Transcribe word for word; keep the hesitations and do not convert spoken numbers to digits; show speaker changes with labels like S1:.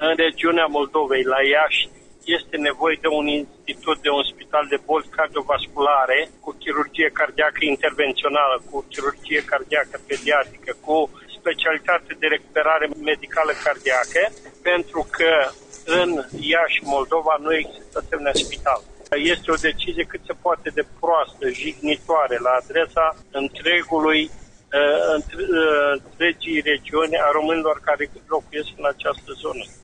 S1: în regiunea Moldovei, la Iași, este nevoie de un institut, de un spital de boli cardiovasculare, cu chirurgie cardiacă intervențională, cu chirurgie cardiacă pediatrică, cu specialitate de recuperare medicală cardiacă, pentru că în Iași, Moldova, nu există asemenea spital. Este o decizie cât se poate de proastă, jignitoare la adresa întregului întregii regiuni a românilor care locuiesc în această zonă.